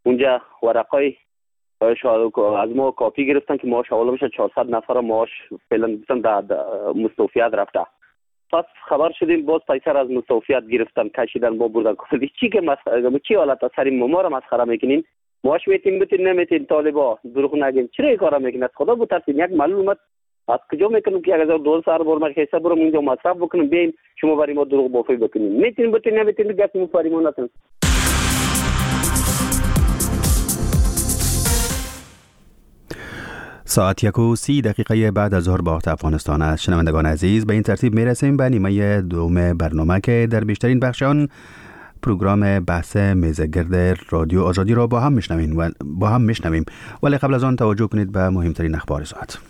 اونجا ورقای از ما کاپی گرفتن که معاش حواله بشه 400 نفر معاش فعلا گفتن در مستوفیت رفته. پس خبر شدیم باز پیسر از مستوفیت گرفتن کشیدن ما بردن کردی چی که چی حالت سری ما رو مسخره میکنین؟ معاش میتین بتین نمیتین طالبا دروغ نگین چرا این کارا میکنین؟ از خدا بترسین. یک معلومات از کجا میکنم که 1200 بار حساب برم اونجا مصرف بکنم بیاین شما برای ما دروغ بافی بکنین. میتین بتین نمیتین گپ مو پریمونتون. ساعت 1:30 بعد از ظهر با وقت افغانستان است. شنوندگان عزیز، به این ترتیب میرسیم به نیمه دوم برنامه که در بیشترین بخش آن پروگرام بحث میزگرد رادیو آزادی را با هم میشنویم. ولی قبل از آن توجه کنید به مهمترین اخبار ساعت.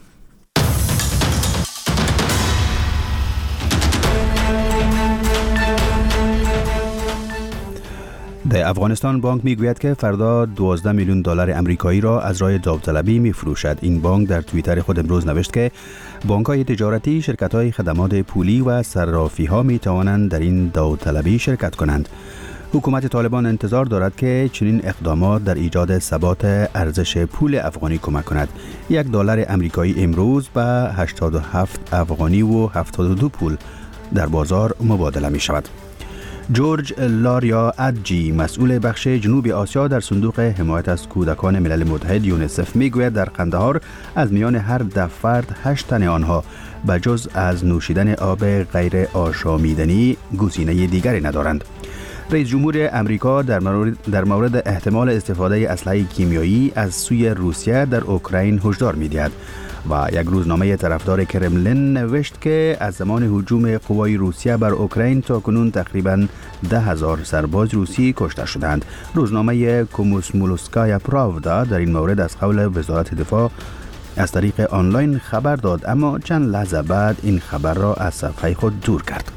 در افغانستان بانک میگوید که فردا 12 میلیون دلار امریکایی را از راه داوطلبی میفروشد. این بانک در توییتر خود امروز نوشت که بانک‌های تجارتی، شرکت‌های خدمات پولی و صرافی‌ها می‌توانند در این داوطلبی شرکت کنند. حکومت طالبان انتظار دارد که چنین اقدامات در ایجاد ثبات ارزش پول افغانی کمک کند. $1 امریکایی امروز به 87 افغانی و 72 پول در بازار مبادله می شود. جورج لاریا ادجی، مسئول بخش جنوب آسیا در صندوق حمایت از کودکان ملل متحد یونیسف، میگوید در قندهار از میان هر 10 فرد 8 تن آنها به جز از نوشیدن آب غیر آشامیدنی گزینه دیگری ندارند. رئیس جمهور امریکا در مورد احتمال استفاده اسلحه کیمیایی از سوی روسیه در اوکراین هشدار می‌دهد و یک روزنامه طرفدار کرملین نوشت که از زمان هجوم قوای روسیه بر اوکراین تا کنون تقریباً 10,000 سرباز روسی کشته شدند. روزنامه کوموسمولوسکایا پراودا در این مورد از قول وزارت دفاع از طریق آنلاین خبر داد، اما چند لحظه بعد این خبر را از صفحه خود دور کرد.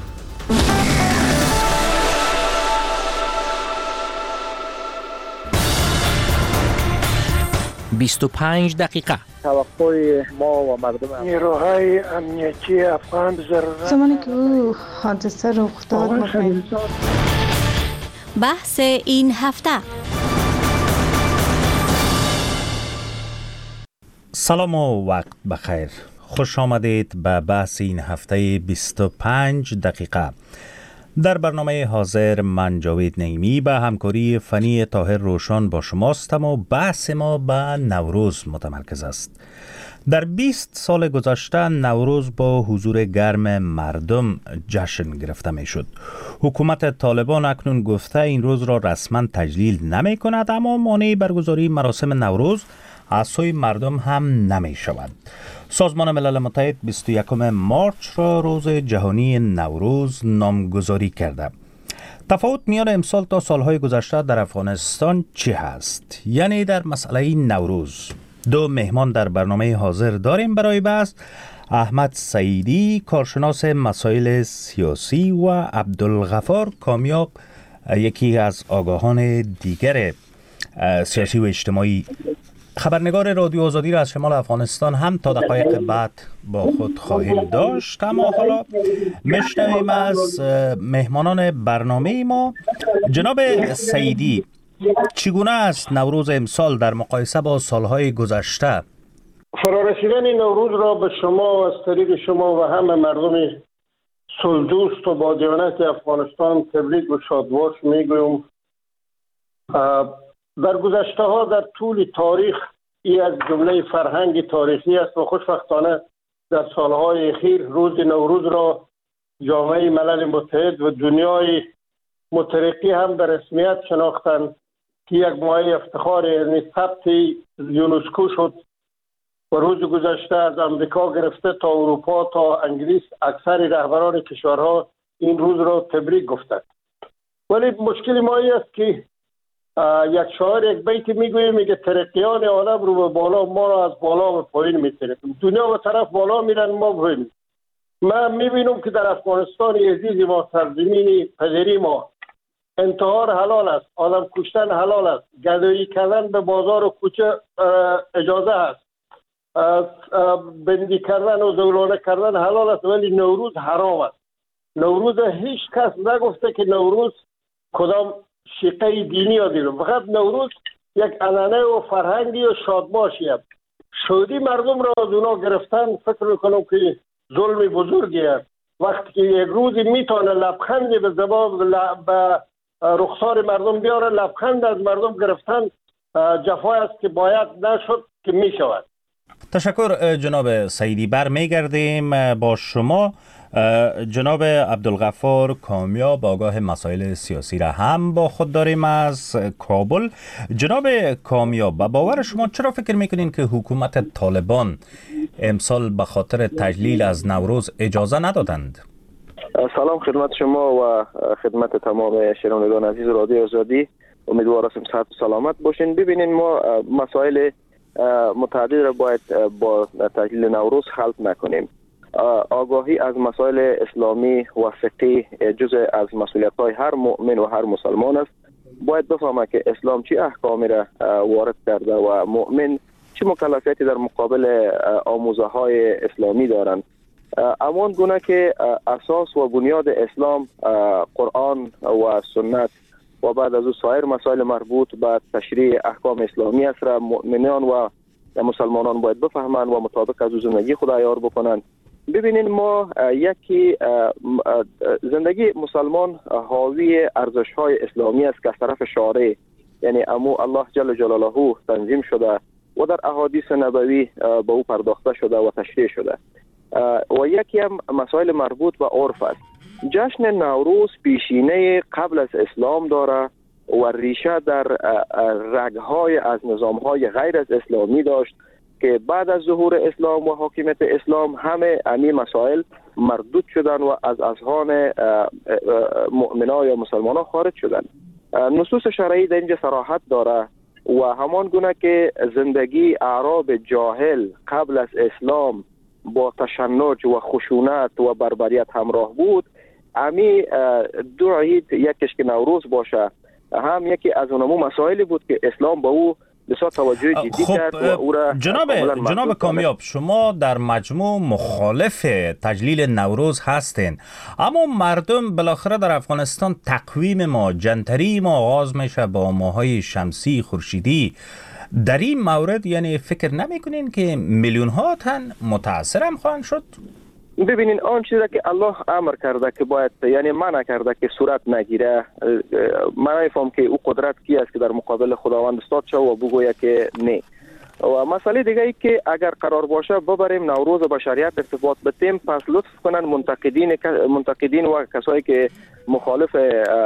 25 دقیقه. توقع ما و مردم نیروهای امنیتی افغان ضرورت زمانی که او حادثه رخ داد بحث این هفته. سلام و وقت بخیر. خوش آمدید به بحث این هفته 25 دقیقه. در برنامه حاضر من جاوید نعیمی به همکاری فنی طاهر روشن با شماستم و بحث ما به نوروز متمرکز است. در 20 سال گذشته نوروز با حضور گرم مردم جشن گرفته می شد. حکومت طالبان اکنون گفته این روز را رسما تجلیل نمی کند، اما مانع برگزاری مراسم نوروز از سوی مردم هم نمی شود. سازمان ملل متحد 21 مارچ را روز جهانی نوروز نامگذاری کرده. تفاوت میان امسال تا سالهای گذشته در افغانستان چی هست؟ یعنی در مسئله نوروز. دو مهمان در برنامه حاضر داریم برای بحث: احمد سعیدی، کارشناس مسائل سیاسی، و عبدالغفار کامیاب، یکی از آگاهان دیگر سیاسی و اجتماعی. خبرنگار رادیو آزادی را از شمال افغانستان هم تا دقایق بعد با خود خواهیم داشت. اما حالا میشنویم از مهمانان برنامه ما. جناب سعیدی، چگونه است نوروز امسال در مقایسه با سالهای گذشته؟ فرارسیدن نوروز را به شما از طریق شما و همه مردم صلح‌دوست و با دیانت افغانستان تبریک و شادباش میگویم. در گذشته ها در طول تاریخ این از جمله فرهنگ تاریخی است و خوشبختانه در سالهای اخیر روز نوروز را جامعه ملل متحد و دنیای مترقی هم در رسمیت شناختند که یک مایه افتخار، یعنی ثبت یونسکو شد و روز گذشته از امریکا گرفته تا اروپا تا انگلیس اکثر رهبران کشورها این روز را تبریک گفتند. ولی مشکل ما این است که یک شاعر یک بیت میگه ترقیان عالم رو به بالا، ما را از بالا به پایین میترقیم. دنیا به طرف بالا میرن، ما پایین. من میبینم که در افغانستان عزیز ما، سرزمین پدری ما، انتحار حلال است، آدم کشتن حلال است، گدایی کردن به بازار و کوچه اجازه است، بندی کردن و زولانه کردن حلال است، ولی نوروز حرام است. نوروز هیچ کس نگفته که نوروز کدام شیقه دینی ها دیدم. فقط نوروز یک عنعنه و فرهنگی و شادباشی است. شادی مردم را از اونا گرفتن، فکر میکنم که ظلم بزرگی است. وقتی که یک روزی میتونه لبخندی به زبان به رخسار مردم بیاره، لبخند از مردم گرفتن جفای است که باید نشد که میشود. تشکر جناب سعیدی. برمیگردیم با شما. جناب عبدالغفار کامیاب، آگاه مسائل سیاسی را هم با خود داریم از کابل. جناب کامیاب، به باور شما چرا فکر میکنین که حکومت طالبان امسال به خاطر تجلیل از نوروز اجازه ندادند؟ سلام خدمت شما و خدمت تمام شنوندگان عزیز رادیو آزادی. امیدوارم صحت و سلامت باشین. ببینین، ما مسائل متعدد را باید با تجلیل نوروز خلط نکنیم. آگاهی از مسائل اسلامی و فقهی جزء از مسئولیت‌های هر مؤمن و هر مسلمان است. باید بفهمه که اسلام چه احکامی را وارد کرده و مؤمن چه مکلفیتی در مقابل آموزه‌های اسلامی دارند. امان گونه که اساس و بنیاد اسلام قرآن و سنت و بعد از او سایر مسائل مربوط به تشریع احکام اسلامی است را مؤمنان و مسلمانان باید بفهمند و مطابق از زندگی خود عیار بکنند. ببینین، ما یکی زندگی مسلمان حاوی ارزش‌های اسلامی است که از طرف شارع، یعنی الله جل جلاله تنظیم شده و در احادیث نبوی به او پرداخته شده و تشریع شده. و یکی هم مسائل مربوط به عرف است. جشن نوروز پیشینه قبل از اسلام داره و ریشه در رگ‌های از نظام‌های غیر از اسلامی داشت که بعد از ظهور اسلام و حاکمیت اسلام همه امی مسائل مردود شدن و از اذهان مؤمنان یا مسلمانان خارج شدن. نصوص شرعی در اینجا صراحت داره و همان گونه که زندگی اعراب جاهل قبل از اسلام با تشنج و خشونت و بربریت همراه بود، امی دو عید، یکیش که نوروز باشه هم یکی از اونمو مسائلی بود که اسلام با او بسیار توجه جدی کرد و او را جناب کامیاب، شما در مجموع مخالف تجلیل نوروز هستین، اما مردم بالاخره در افغانستان تقویم ما جنتری ما آغاز میشه با ماهای شمسی خورشیدی. در این مورد یعنی فکر نمی کنین که میلیون ها تن متاثر هم خواهند شد؟ ببینین، آن چیزی که الله امر کرده که باید، یعنی منع کرده که صورت نگیره، من نمیفهم که او قدرت کی است که در مقابل خداوند استاد شه و بگویه که نه. و مسئله دیگه ای که اگر قرار باشه ببریم نوروز با شریعت ارتباط بدیم، پس لطف کنن منتقدین و کسایی که مخالف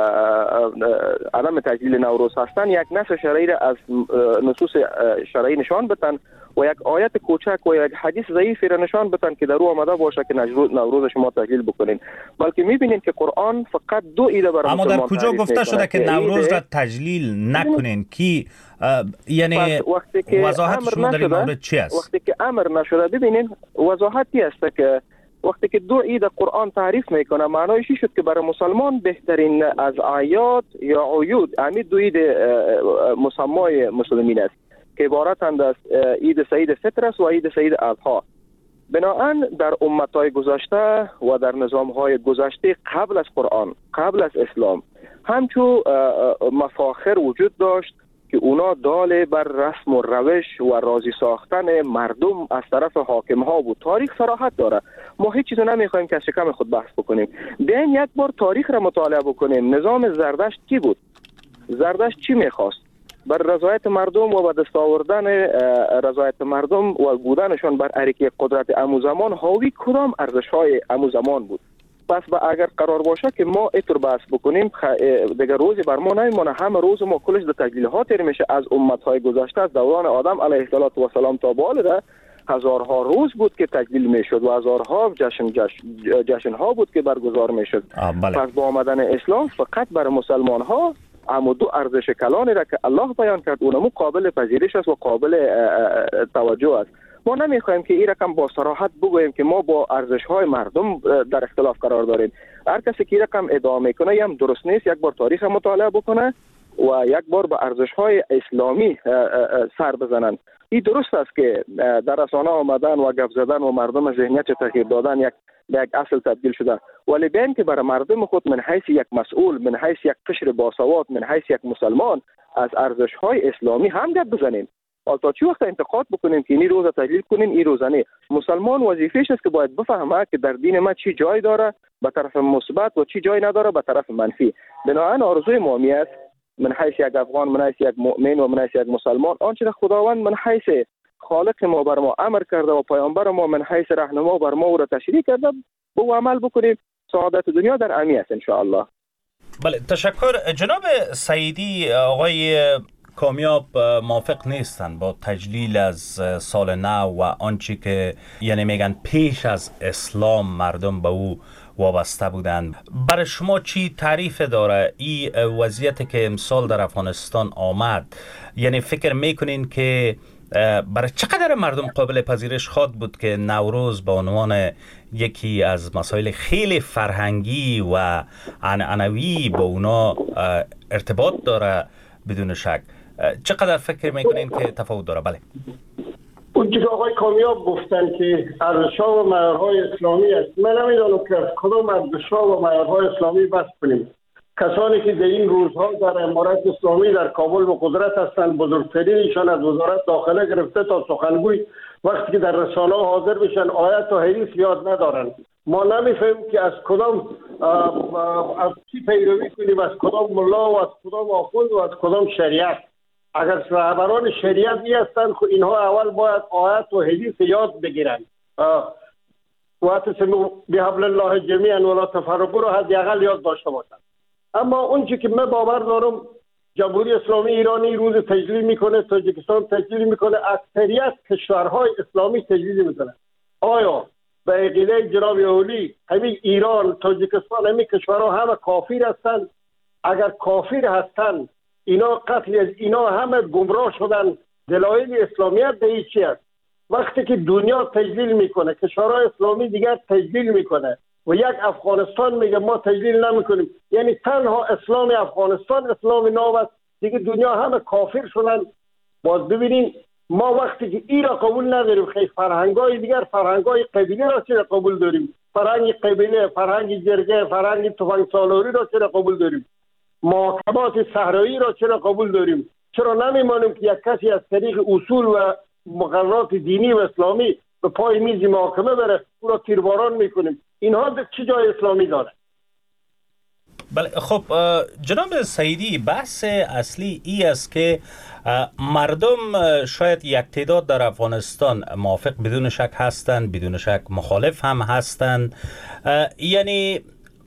عدم تجلیل نوروز هستن یک نص شرعی را از نصوص شرعی نشان بدن و یک آیت کوچک و یک حدیث ضعیفی را نشان بدن که در او آمده باشه که نوروز شما تجلیل بکنین. بلکه میبینین که قرآن فقط دو ایده برای اما در کجا گفته شده که نوروز را تجلیل نکنین؟ کی یعنی وضاحت شما در این مورد چی است؟ وقتی که امر نشده، ببینین وضاحتی است که وقتی که دو عید قرآن تعریف میکنه، معنایش شد که برای مسلمان بهترین از اعیاد یا عیود همین دو عید مسمای مسلمین است که عبارتند از عید سعید فطر است و عید سعید اضحی. بنابراین در امتهای گذشته و در نظامهای گذشته قبل از قرآن، قبل از اسلام، همچون مفاخر وجود داشت که اونا دال بر رسم و روش و راضی ساختن مردم از طرف حاکم ها بود. تاریخ صراحت داره. ما هیچ چیزو نمیخوایم که از شکم خود بحث بکنیم. بیاین یک بار تاریخ را مطالعه بکنیم. نظام زردشت کی بود؟ زردشت چی میخواست؟ بر رضایت مردم و به دست آوردن رضایت مردم و بودنشان بر اریکه قدرت امو زمان حاوی کدام ارزش‌های امو زمان بود؟ پس اگر قرار باشه که ما اینطور بحث بکنیم، دیگه روزی بر ما نمیمونه. همه روز ما کلش در تجلیل ها تیر میشه. از امت‌های گذشته از دوران آدم علیه السلام تا به حال هزارها روز بود که تجلیل میشد و هزارها جشن ها بود که برگزار میشد. پس با آمدن اسلام فقط برای مسلمان ها اما دو ارزش کلانی را که الله بیان کرد اونمو قابل پذیرش است و قابل توجه است. ما نمیخوایم که این رقم با صراحت بگوییم که ما با ارزش‌های مردم در اختلاف قرار داریم. هر کسی که این رقم ادعا میکنه هم درست نیست. یک بار تاریخ مطالعه بکنه و یک بار به ارزش‌های اسلامی سر بزنن. این درست است که در رسانه آمدن و گپ زدن و مردم ذهنیت تغییر دادن یک به یک اصل تبدیل شده. ولی بیایم که برای مردم خود من حیث یک مسئول، من حیث یک قشر باسواد، من حیث یک مسلمان از ارزش‌های اسلامی هم گپ بزنیم. تا چه وقت انتقاد بکنیم که این روزه تجلیل کنیم این روزه نه؟ مسلمان وظیفه‌اش است که باید بفهمه که در دین ما چی جای داره به طرف مثبت و چی جای نداره به طرف منفی. بنابراین آرزوی ما است من حیث یک افغان، من حیث یک مؤمن و من حیث یک مسلمان، آنچه که خداوند من حیث خالق ما بر ما امر کرده و پیامبر ما من حیث راهنما بر ما را تشریح کرده به عمل بکنیم. سعادت دنیا در امی است ان شاء الله. بله، تشکر. جناب سعیدی، آقای کامیاب موافق نیستن با تجلیل از سال نو و آنچه که یعنی میگن پیش از اسلام مردم به او وابسته بودند. برای شما چی تعریف داره این وضعیتی که امسال در افغانستان آمد؟ یعنی فکر میکنین که برای چقدر مردم قابل پذیرش خواهد بود که نوروز به عنوان یکی از مسائل خیلی فرهنگی و عنعنوی با اونا ارتباط داره؟ بدون شک چقدر فکر میکنین که تفاوت داره؟ بله، اون که آقای کامیاب گفتن که ارزش‌ها و معیارهای اسلامی است، من نمیدونم که از کدام ارزش‌ها و معیارهای اسلامی بحث کنیم. کسانی که در این روزها در امارت اسلامی در کابل به قدرت هستند، بزرگترینشان از وزارت داخله گرفته تا سخنگوی، وقتی که در رسانه حاضر بشن آیت و حدیث یاد ندارن. ما نمیفهمیم که از کدام از چی پیروی کنیم، از کدام ملا و از کدام آخوند و از کدام شریعت. اگر رهبران شریعت هستند خب اینها اول باید آیت و حدیث یاد بگیرن. واعتصموا بحبل الله جمیعا ولا تفرقوا را حداقل یاد داشته باشند. اما اونچه که من باور دارم جمهوری اسلامی ایرانی روز تجلیل میکنه، تاجیکستان تجلیل میکنه، اکثریت کشورهای اسلامی تجلیل میکنه. آیا به عقیده جناب اولی همین ایران، تاجیکستان، همین کشورها همه کافر هستند؟ اگر کافر هستند اینا قتل از اینا همه گمراه شدن. دلایل اسلامیت به چی است؟ وقتی که دنیا تجلیل میکنه، کشورهای اسلامی دیگر تجلیل میکنه و یک افغانستان میگه ما تجلیل نمیکنیم، یعنی تنها اسلام افغانستان اسلام نو است، دیگه دنیا همه کافر شدن. باز ببینیم ما وقتی که این را قبول نداریم، خیلی فرهنگای دیگر، فرهنگای قبیله را چرا قبول داریم؟ فرهنگ قبیله، فرهنگ جرگه، فرهنگ تفنگ سالاری را چرا قبول داریم؟ محاکمات صحرایی را چرا قبول داریم؟ چرا نمیمانیم که یک کسی از طریق اصول و مقررات دینی و اسلامی به پای میز محاکمه بره، او را تیرباران میکنیم؟ اینها چه جای اسلامی داره؟ بله، خب جناب سعیدی، بحث اصلی ای است که مردم شاید یک تعداد در افغانستان موافق بدون شک هستند، بدون شک مخالف هم هستند. یعنی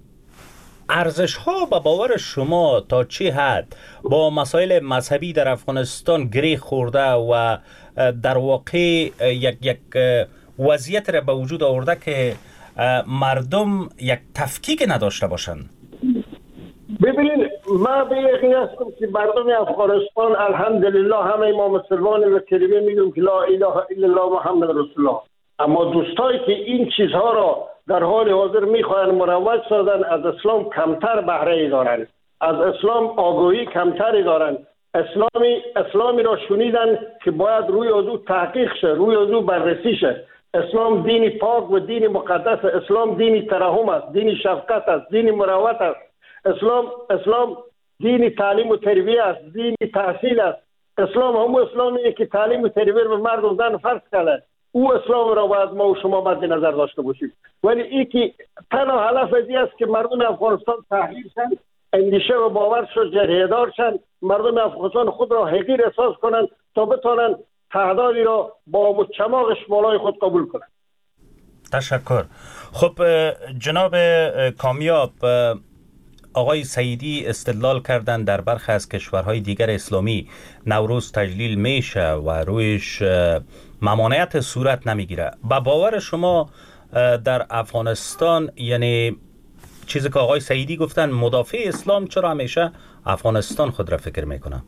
ارزش ها به باور شما تا چه حد با مسائل مذهبی در افغانستان گره خورده و در واقع یک وضعیت را به وجود آورده که مردم یک تفکیک نداشته باشند؟ ببینید، من به یقین هستم که مردم افغانستان الحمدلله همه ما مسلمان و کلمه میگیم که لا اله الا الله محمد رسول الله. اما دوستایی که این چیزها را در حال حاضر میخواهند مروج سازن از اسلام کمتر بهره دارند، از اسلام آگاهی کمتری دارند. اسلامی را شنیدن که باید روی او تحقیق شه، روی او بررسی شه. اسلام دینی پاک و دینی مقدس، اسلام دینی ترحم است، دینی شفقت است، دینی مروت است. اسلام دینی تعلیم و تربیه است، دینی تحصیل است. اسلام همون اسلامیه که تعلیم و تربیه به مردم زن فرض کرده. او اسلام را باید ما و شما مد نظر داشته باشیم. ولی این که تنها هدف از این است که مردم افغانستان تحلیل شن، اندیشه و باور شد جریه‌دار شن، مردم افغانستان خود را حقیر احساس کنند تا بتوانند تعدادی را با چماغش بالای خود قبول کنند. تشکر. خب جناب کامیاب، آقای سعیدی استدلال کردن در برخی از کشورهای دیگر اسلامی نوروز تجلیل میشه و رویش ممانعت صورت نمیگیره. با باور شما در افغانستان، یعنی چیزی که آقای سعیدی گفتن، مدافع اسلام چرا همیشه افغانستان خود را فکر میکنه؟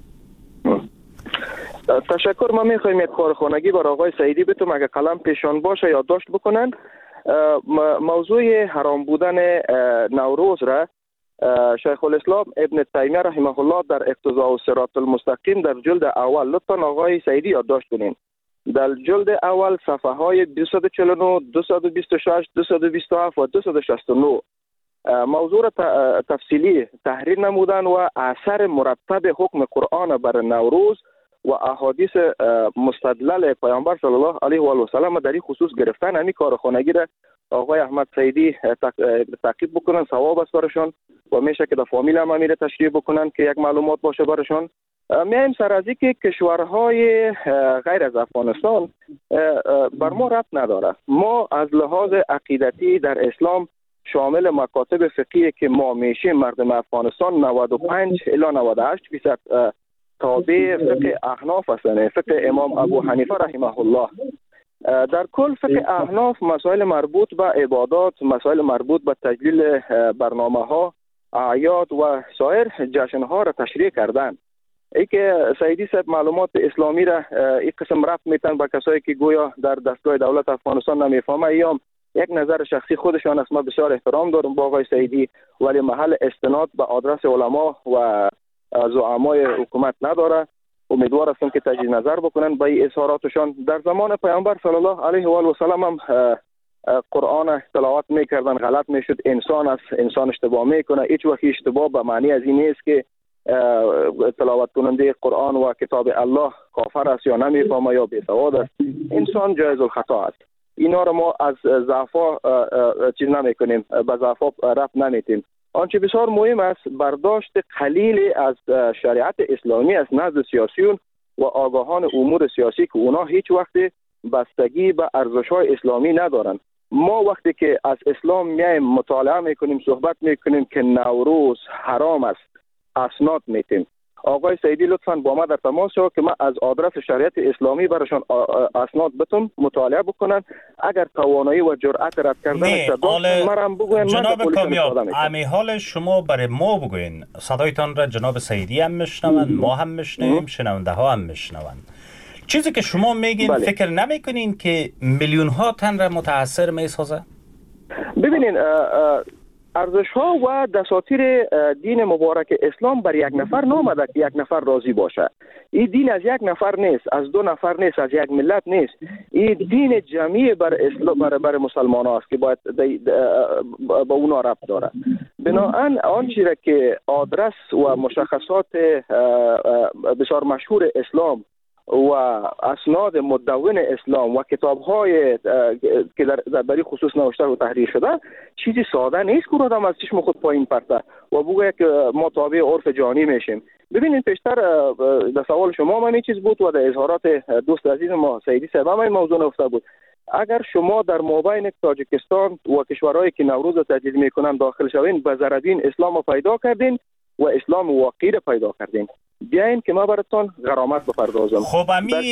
تشکر. ما میخوایم یک کارخانگی بر آقای سعیدی بتوم اگه قلم پیشان باشه یادداشت بکنن. موضوع حرام بودن نوروز را شیخ الاسلام ابن تیمیه رحمه الله در اقتضاء الصراط المستقیم در جلد اول، لطفا آقای سعیدی یادداشت کنین. در جلد اول صفحه های 249 226 227 و 269 موضوع را تفصیلی تحریر نمودن و اثر مرتب حکم قرآن بر نوروز و احادیث مستدلل پیامبر صلی الله علیه و آله و سلم در این خصوص گرفتن. همین کارخانگی را آقای احمد سعیدی تعقیب بکنن، ثواب است برشان و میشه که در فامیل هم امیر تشریح بکنن که یک معلومات باشه برشان. میایم سر از که کشورهای غیر از افغانستان بر ما ربط نداره. ما از لحاظ عقیدتی در اسلام شامل مکاتب فقهی که ما میشیم مردم افغانستان 95 الی 98% تابع فقه احناف هستند، فقه امام ابو حنیفه رحمه الله. در کل فقه احناف مسائل مربوط به عبادات، مسائل مربوط به تجلیل برنامه ها، اعیاد و سایر جشن ها را تشریح کردن. ای که سعیدی صاحب معلومات اسلامی را این قسم رفت میتن به کسایی که گویا در دستگاه دولت افغانستان نمیفهمه، ایام یک نظر شخصی خودشان است. ما بسیار احترام دارم با آقای سعیدی، ولی محل استناد به آدرس علما و زعمای حکومت نداره. امیدوار هستم که تجدید نظر بکنن به این اظهاراتشان. در زمان پیامبر صلی الله علیه و آله و سلم هم قرآن تلاوت میکردن، غلط میشد، انسان است، انسان اشتباه میکنه. هیچ وقت اشتباه به معنی از این نیست که تلاوت کننده قرآن و کتاب الله کافر است یا نمیفهمه یا بی‌سواد است. انسان جایز الخطا است. اینا رو ما از ضعفا چیز نمیکنیم، به ضعفا رفت نمیتیم. آنچه بسیار مهم است برداشت قلیل از شریعت اسلامی است نزد سیاسیون و آگاهان امور سیاسی که اونا هیچ وقت بستگی به ارزش‌های اسلامی ندارن. ما وقتی که از اسلام میایم مطالعه میکنیم، صحبت میکنیم که نوروز حرام است، اسناد میتیم. آقای سعیدی لطفاً با ما در تماس شو که ما از آدرس شریعت اسلامی براشون اسناد بتون مطالعه بکنن. اگر توانایی و جرأت رد کردن داشتن مرام بگوین. جناب کامیاب، امی حال شما برای ما بگوین. صدایتان را جناب سعیدی هم میشنون، ما هم میشنویم، شنونده ها هم میشنون. چیزی که شما میگین فکر نمیکنین که میلیون ها تن را متاثر میسازه؟ ببینین ارزش ها و دساتیر دین مبارک اسلام بر یک نفر نامده که یک نفر راضی باشه. این دین از یک نفر نیست، از دو نفر نیست، از یک ملت نیست. این دین جمعی بر اسلام بر مسلمان است که باید با اونا ربط داره. بنابراین آنچه را که آدرس و مشخصات بسیار مشهور اسلام و اسناد مدون اسلام و کتاب‌های که در این خصوص نوشته و تحریر شده چیزی ساده نیست که آدم از چشم خود پایین پرته و بگه که ما تابع عرف جهانی میشیم. ببینید پیشتر در سوال شما من این چیز بود و در اظهارات دوست عزیز ما سعیدی صاحب هم این موضوع نفته بود. اگر شما در مابین تاجیکستان و کشورهایی که نوروز تجلیل میکنن داخل شوین به زربین اسلام پیدا کردین و اسلام واقعی را پیدا کردین. بیاین که ما براتون غرامت بپردازم. خب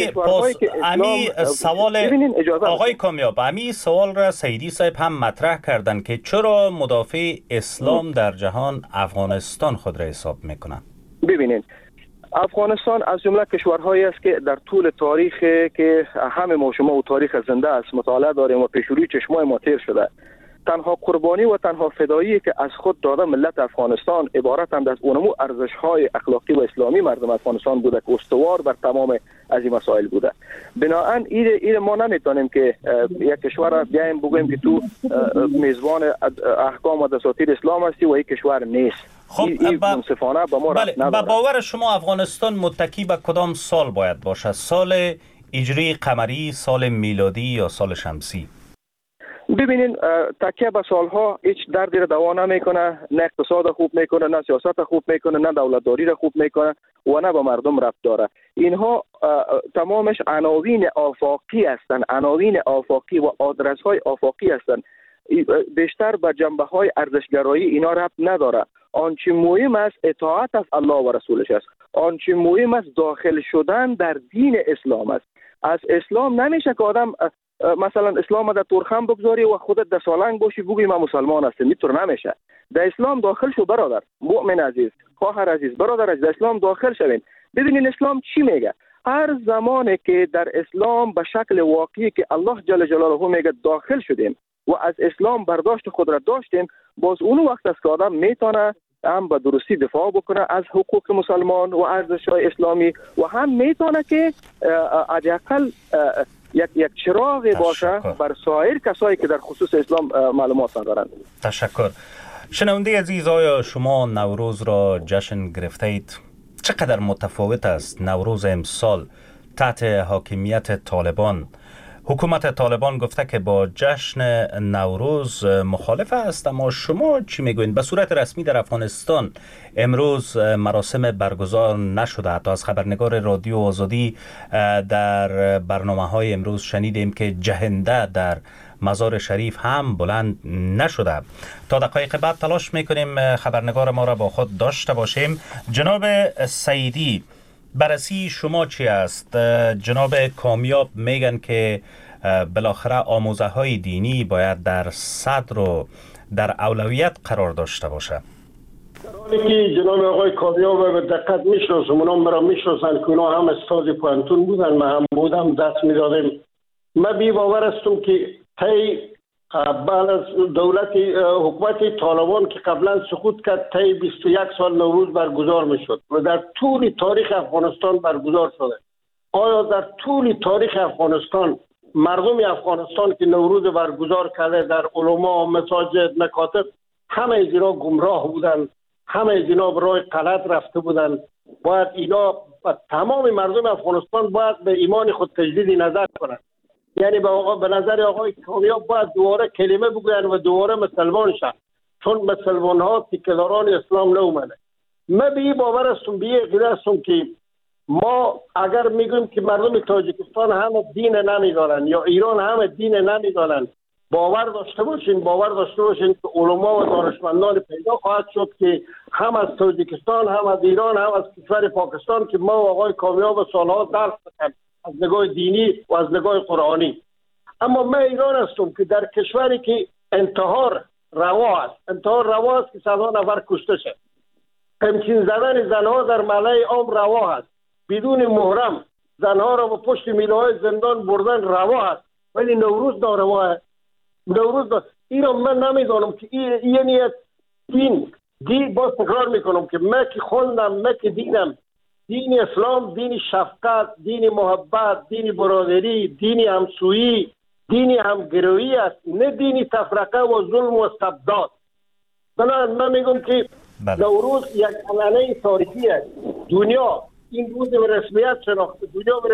امی سوال آقای کامیاب، امی سوال را سعیدی صاحب هم مطرح کردن که چرا مدافع اسلام در جهان افغانستان خود را حساب میکنن؟ ببینید افغانستان از جمله کشورهایی است که در طول تاریخ که همه ما شما و تاریخ زنده است مطالعه داریم و پیشروی چشمای ما تیر شده، تنها قربانی و تنها فدایی که از خود داده ملت افغانستان عبارتند از اونمو ارزش‌های اخلاقی و اسلامی مردم افغانستان بوده که استوار بر تمام از این مسائل بوده. بنابراین این ما نمیتونیم که یک کشور بیایم بگوییم که تو میزبان احکام و دساتیر اسلام هستی و این کشور نیست. خب این منصفانه با ما ربط نداره. با باور شما افغانستان متکی به کدام سال باید باشه؟ سال هجری قمری، سال میلادی یا سال شمسی؟ ببینین تکیه به سالها هیچ دردی را دوا نمیکنه، نه اقتصاد خوب میکنه، نه سیاست خوب میکنه، نه دولتداری را خوب میکنه و نه به مردم ربط داره. اینها تمامش عناوین آفاقی هستند، عناوین آفاقی و آدرس های آفاقی هستند. بیشتر به جنبه های ارزشگرایی اینا ربط نداره. آنچه مهم است اطاعت از الله و رسولش است. آنچه مهم است داخل شدن در دین اسلام است. از اسلام نمیشه که آدم مثلا اسلام در تورخم بگذاری و خودت در سالنگ باشی بگویی من مسلمان هستم. اینطور نمیشه. در اسلام داخل شو برادر، مؤمن عزیز، خواهر عزیز، برادر عزیز، در اسلام داخل شوین. ببینین اسلام چی میگه. هر زمانی که در اسلام به شکل واقعی که الله جل جلاله میگه داخل شدیم و از اسلام برداشت خود را داشتیم، باز اون وقت است که آدم میتونه هم به درستی دفاع بکنه از حقوق مسلمان و ارزش‌های اسلامی و هم میتونه که حداقل یک چراغ باشه بر سایر کسایی که در خصوص اسلام معلومات ندارند. تشکر. شنونده عزیز، آیا شما نوروز را جشن گرفته اید؟ چقدر متفاوت است نوروز امسال تحت حاکمیت طالبان؟ حکومت طالبان گفته که با جشن نوروز مخالف است، اما شما چی میگوین؟ به صورت رسمی در افغانستان امروز مراسم برگزار نشده. حتی از خبرنگار رادیو آزادی در برنامه‌های امروز شنیدیم که جهنده در مزار شریف هم بلند نشده. تا دقایق بعد تلاش میکنیم خبرنگار ما را با خود داشته باشیم. جناب سعیدی، بررسی شما چی است؟ جناب کامیاب میگن که بالاخره آموزه های دینی باید در صدر و در اولویت قرار داشته باشه. در حالی که جناب آقای کامیاب به دقت میشناسم، اونا مرا میشناسن که اونا هم استاد پوهنتون بودن، من هم بودم، دست میدادیم. من بی باور هستم که بعد از حکومت طالبان که قبلا سقوط کرد، 21 سال نوروز برگزار میشد و در طول تاریخ افغانستان برگزار شده. آیا در طول تاریخ افغانستان مردم افغانستان که نوروز برگزار کرده در علما، مساجد، مکاتب، همه اینا گمراه بودن، همه اینا به راه غلط رفته بودن؟ باید اینا تمام مردم افغانستان باید به ایمان خود تجدید نظر کنند. یعنی به نظر آقای کامیاب باید دوباره کلمه بگوین و دوباره مسلمان شد، چون مسلمان ها تیکه‌داران اسلام نومده. من به این باور هستم، به این عقیده هستم که ما اگر میگویم که مردم تاجیکستان همه دین نمیدارن یا ایران همه دین نمیدارن، باور داشته باشین که علما و دانشمندان پیدا خواهد شد که هم از تاجیکستان، هم از ایران، هم از کشور پاکستان که ما و آقای کامیاب سالها درس بکنیم از نگاه دینی و از نگاه قرآنی. اما من ایران هستم که در کشوری که انتحار روا است که صدها نفر کشته شد. قمچین زدن زنها در ملأ عام روا است. بدون محرم زنها را به پشت میله‌های زندان بردن روا است، ولی نوروز ناروا است. ایران من نمیدانم که یعنی دین باز تکرار میکنم که من که خوندم، من که دیدم، دین اسلام دین شفقت، دین محبت، دین برادری، دین همسویی، دین همگرایی است، نه دین تفرقه و ظلم و استبداد. بنابراین من میگم که نوروز یک علامه تاریخی است. دنیا این روز به رسمیت شناخته،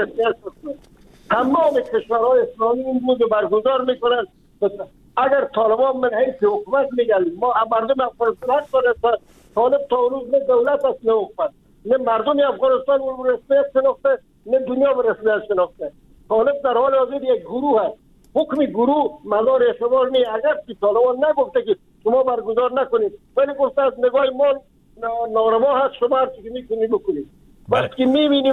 تمام کشورهای اسلامی این روز برگزار میکنند. اگر طالبان من حیث حکومت میگن ما مردم افغانستان طالب تا روز نه دولت است نه حکومت، نه مردم افغانستان به رسمیت شناخته، نه دنیا به رسمیت شناخته. طالب در حال حاضر یک گروه است. حکم گروه مدار اعتبار نیست. اگر که طالبان نگفته که شما برگزار نکنید، ولی گفته از نگاه ما ناروا هست، شما هر چیزی میکنید بکنید. وقتی میبینیم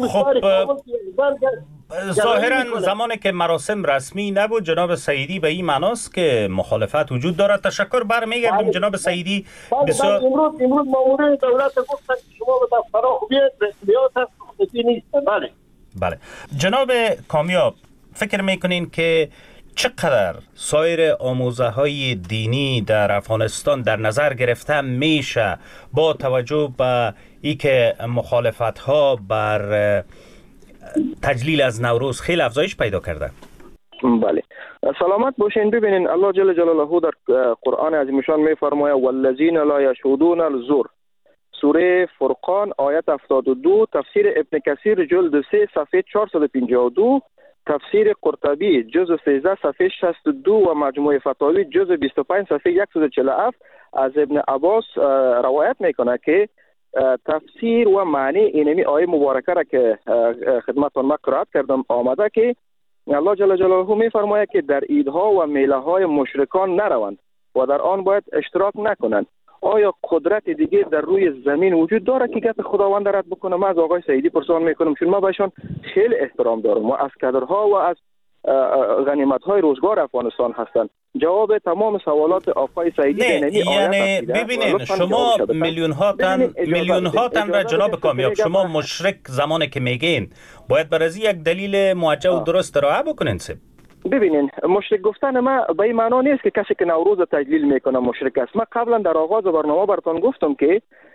ظاهرا زمانی که مراسم رسمی نبود، جناب سعیدی به این معناست که مخالفت وجود دارد. تشکر، برمیگردیم جناب سعیدی. امروز مامورین دولت گفتن که شما به دفترها خوبیت رسمیات هست نیست. بله جناب کامیاب، فکر میکنین که چقدر سایر آموزه های دینی در افغانستان در نظر گرفته میشه با توجه به ای که مخالفت ها بر تجلیل از نوروز خیلی افزایش پیدا کرده؟ بله، سلامت باشین. ببینین الله جل جلاله در قرآن عظیمشان میفرماید والذین لا یشهدون الزور، سوره فرقان آیت 72، تفسیر ابن کثیر جلد 3 صفحه 452، تفسیر قرطبی جزء 13 صفحه 62 و مجموع فتاوی جزء 25 صفحه 147 از ابن عباس روایت میکنه که تفسیر و معنی اینمی آیه مبارکه را که خدمتتون من قرائت کردم آمده که الله جل جلاله میفرماید که در عیدها و میله های مشرکان نروند و در آن باید اشتراک نکنند. آیا قدرت دیگه در روی زمین وجود داره که گپ خداوند رد بکنه؟ من از آقای سعیدی پرسان میکنم، چون ما بهشون خیلی احترام دارم و از کادرها و از غنیمت‌های روزگار افغانستان هستند. جواب تمام سوالات آقای سعیدی یعنی ببینید شما میلیون ها تن را جناب کامیاب، شما مشرک زمانی که میگین باید برای یک دلیل موجه و درست ارائه بکنین. ببینین مشرک گفتن ما به این معنا نیست که کسی که نوروز تجلیل میکنه مشرک است. من قبلا در آغاز برنامه براتون گفتم که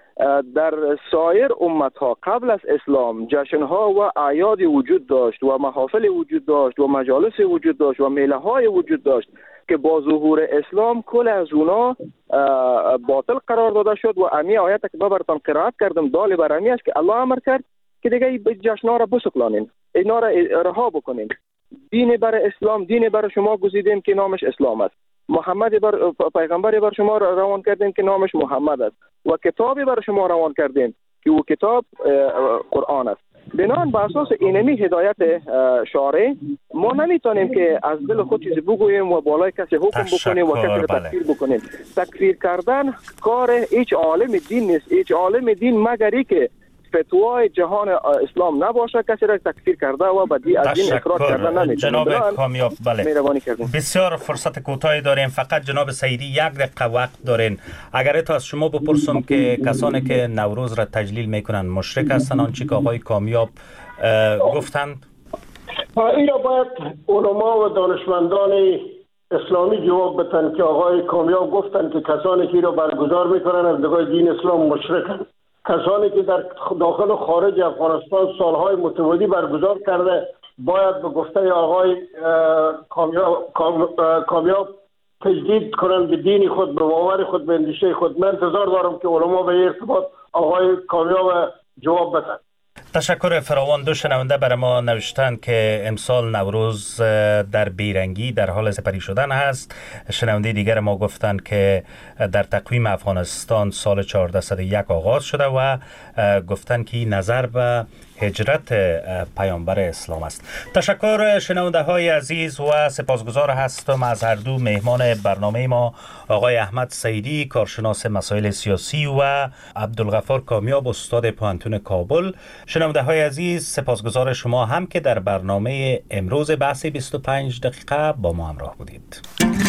در سایر امتها قبل از اسلام جشنها و اعیاد وجود داشت و محافل وجود داشت و مجالس وجود داشت و میله های وجود داشت که با ظهور اسلام کل از اونا باطل قرار داده شد و امی آیت که براتون قرائت کردم دال بر امی است که الله امر کرد که دیگه جشنها را بسکلانین، اینا را رها بکنین. دین بر اسلام، دین بر شما گزیدیم که نامش اسلام است. پیغمبری بر شما روان کردیم که نامش محمد است و کتابی بر شما روان کردیم که او کتاب قرآن است. بنابراین بر اساس اینمی هدایت شارع ما نمیتونیم که از دل خود چیزی بگوییم و بالای کسی حکم بکنیم و کسی را تکفیر بکنیم. تکفیر کردن کار هیچ عالم دین نیست. هیچ عالم دین مگری که فتوای جهان اسلام نباشه کسی را تکفیر کرده و بدی از دین اخراج کردن نمیتونه. جناب کامیاب، بله مهربانی کردین. بسیار فرصت کوتاهی داریم، فقط جناب سعیدی 1 دقیقه وقت دارین. اگر تو از شما بپرسم که کسانی که نوروز را تجلیل میکنن مشرک هستن آنچه که آقای کامیاب گفتند؟ این را باید علما و دانشمندان اسلامی جواب بدن که آقای کامیاب گفتن که کسانی که را برگزار میکنن از نگاه دین اسلام مشرکن. کسانی که در داخل و خارج افغانستان سالهای متوالی برگزار کرده باید به گفته آقای کامیاب تجدید کنن به دین خود، به باور خود، به اندیشه خود. من انتظار دارم که علما به ارتباط آقای کامیاب جواب بدن. تشکر فراوان. 2 شنونده برای ما نوشتند که امسال نوروز در بیرنگی در حال سپری شدن هست. شنونده دیگر ما گفتند که در تقویم افغانستان سال 1401 آغاز شده و گفتند که نظر به هجرت پیامبر اسلام است. تشکر شنونده های عزیز و سپاسگزار هستم از هر دو مهمان برنامه ما، آقای احمد سعیدی کارشناس مسائل سیاسی و عبدالغفار کامیاب استاد پوهنتون کابل. شنونده های عزیز سپاسگزار شما هم که در برنامه امروز بحث 25 دقیقه با ما همراه بودید.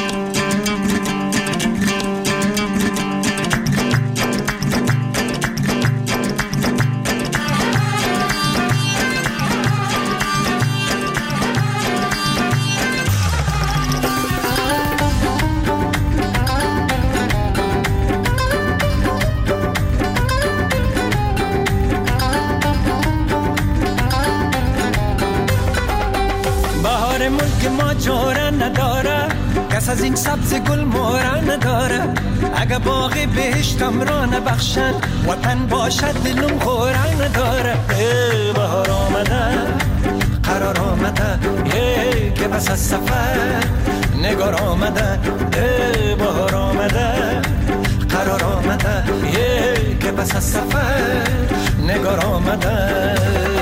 از این سبز گل مورا نداره، اگه باغی بهشتم را نبخشد وطن باشد دلم خورا نداره. بهار آمده قرار آمده که بس از سفر نگار آمده. بهار آمده قرار آمده که بس از سفر نگار آمده.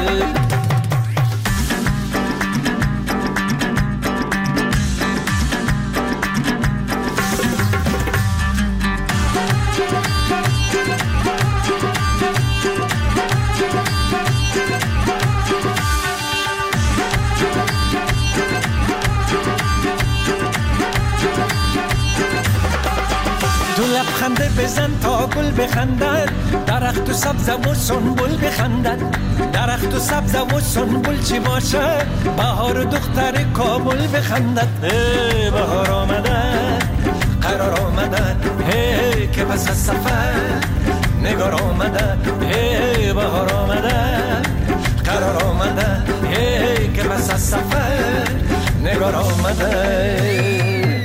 لبخنده بزن تا گل بخندد، درخت و سبز و سنبل بخندد. درخت و سبز و سنبل چی باشه، بهار و دختر کابل بخندد. بهار آمده قرار آمده که پس از سفر نگار آمده. بهار آمده قرار آمده که پس از سفر نگار آمده.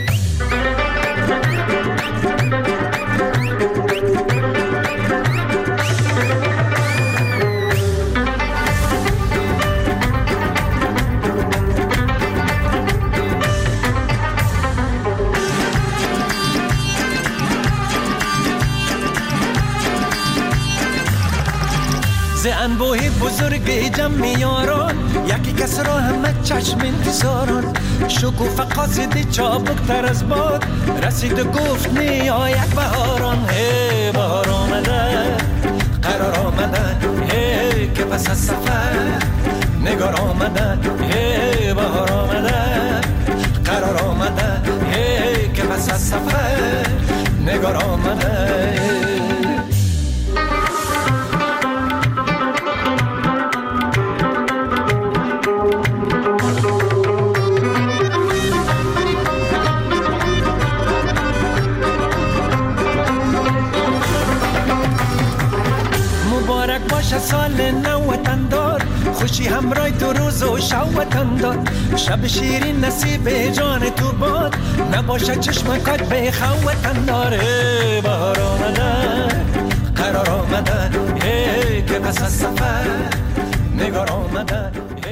انبوه بزرگ جمع یاران، یکی کس را همه چشم انتظاران. شکوفه قاصد چابکتر از باد رسید و گفت نیاید بهاران. بهار آمده قرار آمده که پس از سفر نگار آمده. بهار آمده قرار آمده که پس از سفر نگار آمده. روز و شب وطن داد. شب شیرین نصیب جان تو باد، نباشه چشمکات بخوا وطن داره. بهار آمده قرار آمده که پس از سفر نگار آمده.